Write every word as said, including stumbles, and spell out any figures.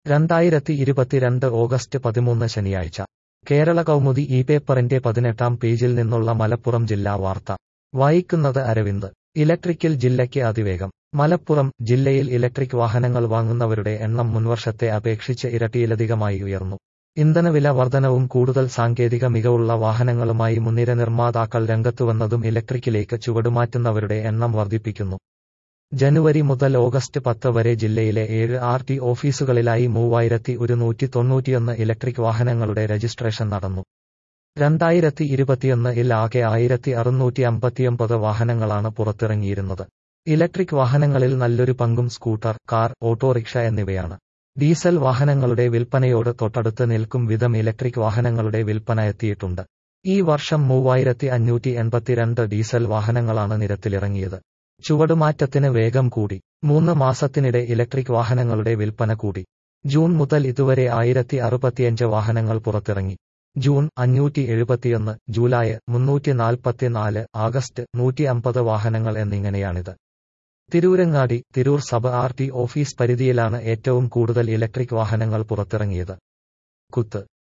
രണ്ടായിരത്തി ഇരുപത്തിരണ്ട് ഓഗസ്റ്റ് പതിമൂന്ന് ശനിയാഴ്ച കേരള കൗമുദി ഈ പേപ്പറിന്റെ പതിനെട്ടാം പേജിൽ നിന്നുള്ള മലപ്പുറം ജില്ലാ വാർത്ത വായിക്കുന്നത് അരവിന്ദ്. ഇലക്ട്രിക്കിൽ ജില്ലയ്ക്ക് അതിവേഗം. മലപ്പുറം ജില്ലയിൽ ഇലക്ട്രിക് വാഹനങ്ങൾ വാങ്ങുന്നവരുടെ എണ്ണം മുൻവർഷത്തെ അപേക്ഷിച്ച് ഇരട്ടിയിലധികമായി ഉയർന്നു. ഇന്ധനവില വർധനവും കൂടുതൽ സാങ്കേതിക മികവുള്ള വാഹനങ്ങളുമായി മുൻനിര നിർമ്മാതാക്കൾ രംഗത്തുവന്നതും ഇലക്ട്രിക്കിലേക്ക് ചുവടുമാറ്റുന്നവരുടെ എണ്ണം വർദ്ധിപ്പിക്കുന്നു. ജനുവരി മുതൽ ഓഗസ്റ്റ് പത്ത് വരെ ജില്ലയിലെ ഏഴ് ആർ ടി ഓഫീസുകളിലായി മൂവായിരത്തി ഒരുന്നൂറ്റി തൊണ്ണൂറ്റിയൊന്ന് ഇലക്ട്രിക് വാഹനങ്ങളുടെ രജിസ്ട്രേഷൻ നടന്നു. രണ്ടായിരത്തി ഇരുപത്തിയൊന്ന് ഇൽ ആകെ ആയിരത്തി അറുന്നൂറ്റി അമ്പത്തിയൊമ്പത് വാഹനങ്ങളാണ് പുറത്തിറങ്ങിയിരുന്നത്. ഇലക്ട്രിക് വാഹനങ്ങളിൽ നല്ലൊരു പങ്കും സ്കൂട്ടർ, കാർ, ഓട്ടോറിക്ഷ എന്നിവയാണ്. ഡീസൽ വാഹനങ്ങളുടെ വിൽപ്പനയോട് തൊട്ടടുത്ത് നിൽക്കും വിധം ഇലക്ട്രിക് വാഹനങ്ങളുടെ വിൽപ്പന എത്തിയിട്ടുണ്ട്. ഈ വർഷം മൂവായിരത്തി അഞ്ഞൂറ്റി എൺപത്തിരണ്ട് ഡീസൽ വാഹനങ്ങളാണ് നിരത്തിലിറങ്ങിയത്. ചുവടുമാറ്റത്തിന് വേഗം കൂടി. മൂന്ന് മാസത്തിനിടെ ഇലക്ട്രിക് വാഹനങ്ങളുടെ വിൽപ്പന കൂടി. ജൂൺ മുതൽ ഇതുവരെ ആയിരത്തി അറുപത്തിയഞ്ച് വാഹനങ്ങൾ പുറത്തിറങ്ങി. ജൂൺ അഞ്ഞൂറ്റി എഴുപത്തിയൊന്ന്, ജൂലൈ മുന്നൂറ്റി നാൽപ്പത്തിനാല്, ആഗസ്റ്റ് നൂറ്റി അമ്പത് വാഹനങ്ങൾ എന്നിങ്ങനെയാണിത്. Tirurangadi, Tirur sub R T office പരിധിയിലാണ് ഏറ്റവും കൂടുതൽ ഇലക്ട്രിക് വാഹനങ്ങൾ പുറത്തിറങ്ങിയത്. കുത്ത്